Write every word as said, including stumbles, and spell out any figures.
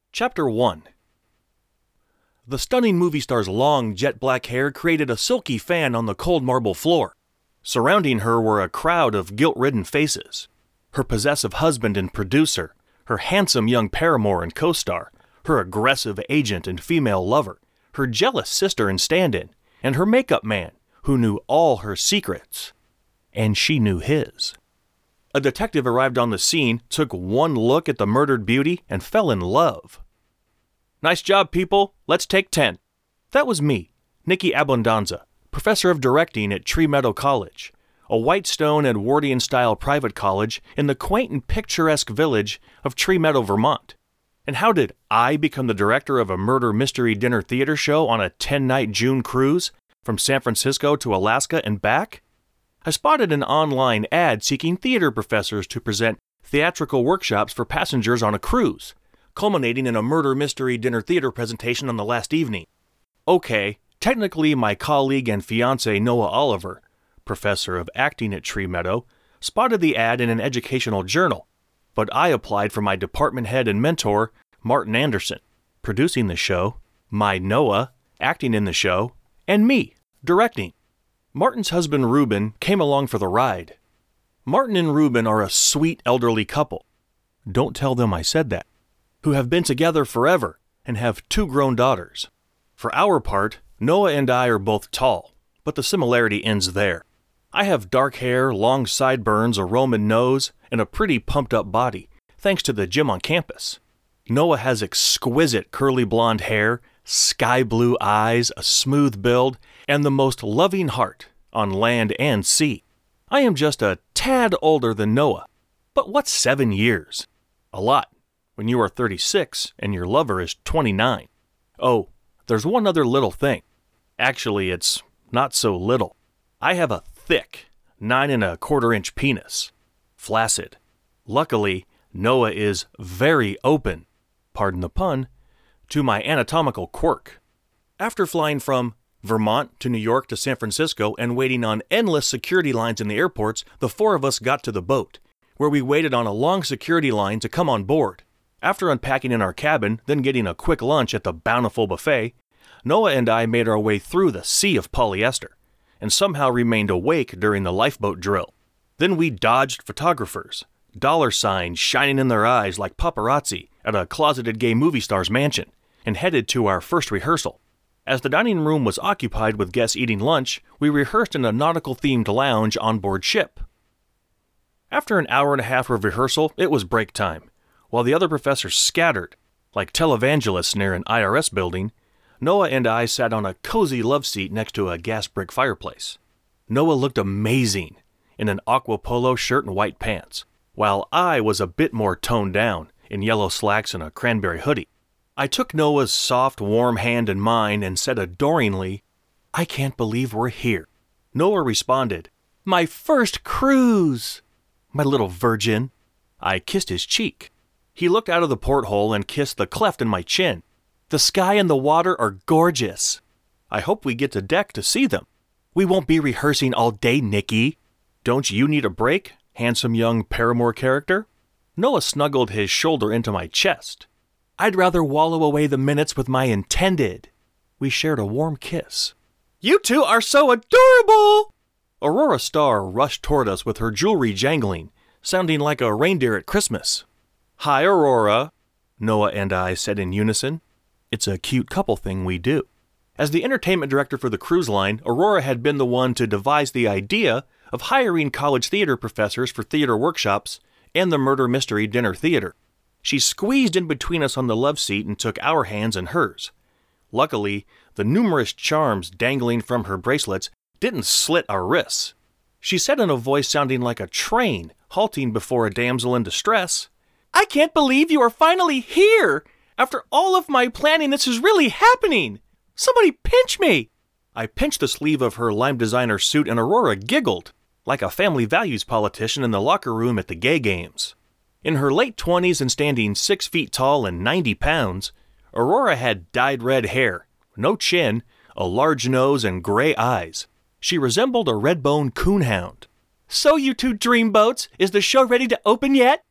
Chapter one. The stunning movie star's long, jet-black hair created a silky fan on the cold marble floor. Surrounding her were a crowd of guilt-ridden faces. Her possessive husband and producer, her handsome young paramour and co-star, her aggressive agent and female lover, her jealous sister and stand-in, and her makeup man, who knew all her secrets. And she knew his. A detective arrived on the scene, took one look at the murdered beauty, and fell in love. "Nice job, people. Let's take ten." That was me, Nicky Abundanza, professor of directing at Tree Meadow College, a Whitestone Edwardian-style private college in the quaint and picturesque village of Tree Meadow, Vermont. And how did I become the director of a murder mystery dinner theater show on a ten-night June cruise from San Francisco to Alaska and back? I spotted an online ad seeking theater professors to present theatrical workshops for passengers on a cruise, culminating in a murder mystery dinner theater presentation on the last evening. Okay, technically my colleague and fiancé Noah Oliver, professor of acting at Tree Meadow, spotted the ad in an educational journal, but I applied for my department head and mentor, Martin Anderson, producing the show, my Noah, acting in the show, and me, directing. Martin's husband Ruben came along for the ride. Martin and Ruben are a sweet elderly couple. Don't tell them I said that. Who have been together forever and have two grown daughters. For our part, Noah and I are both tall, but the similarity ends there. I have dark hair, long sideburns, a Roman nose, and a pretty pumped-up body, thanks to the gym on campus. Noah has exquisite curly blonde hair, sky blue eyes, a smooth build, and the most loving heart on land and sea. I am just a tad older than Noah, but what's seven years? A lot, when you are thirty-six and your lover is twenty-nine. Oh, there's one other little thing. Actually, it's not so little. I have a thick, nine and a quarter inch penis. Flaccid. Luckily, Noah is very open, pardon the pun, to my anatomical quirk. After flying from Vermont to New York to San Francisco and waiting on endless security lines in the airports, the four of us got to the boat, where we waited on a long security line to come on board. After unpacking in our cabin, then getting a quick lunch at the bountiful buffet, Noah and I made our way through the sea of polyester, and somehow remained awake during the lifeboat drill. Then we dodged photographers, dollar signs shining in their eyes like paparazzi at a closeted gay movie star's mansion, and headed to our first rehearsal. As the dining room was occupied with guests eating lunch, we rehearsed in a nautical-themed lounge on board ship. After an hour and a half of rehearsal, it was break time. While the other professors scattered, like televangelists near an I R S building, Noah and I sat on a cozy love seat next to a gas brick fireplace. Noah looked amazing in an aqua polo shirt and white pants, while I was a bit more toned down in yellow slacks and a cranberry hoodie. I took Noah's soft, warm hand in mine and said adoringly, "I can't believe we're here." Noah responded, "My first cruise! My little virgin." I kissed his cheek. He looked out of the porthole and kissed the cleft in my chin. "The sky and the water are gorgeous. I hope we get to deck to see them." "We won't be rehearsing all day, Nicky." "Don't you need a break, handsome young paramour character?" Noah snuggled his shoulder into my chest. "I'd rather wallow away the minutes with my intended." We shared a warm kiss. "You two are so adorable!" Aurora Starr rushed toward us with her jewelry jangling, sounding like a reindeer at Christmas. "Hi, Aurora," Noah and I said in unison. It's a cute couple thing we do. As the entertainment director for the cruise line, Aurora had been the one to devise the idea of hiring college theater professors for theater workshops and the murder mystery dinner theater. She squeezed in between us on the love seat and took our hands in hers. Luckily, the numerous charms dangling from her bracelets didn't slit our wrists. She said in a voice sounding like a train halting before a damsel in distress, "I can't believe you are finally here! After all of my planning, this is really happening! Somebody pinch me!" I pinched the sleeve of her lime designer suit and Aurora giggled, like a family values politician in the locker room at the gay games. In her late twenties and standing six feet tall and ninety pounds, Aurora had dyed red hair, no chin, a large nose, and gray eyes. She resembled a red-boned coonhound. "So you two dreamboats, is the show ready to open yet?"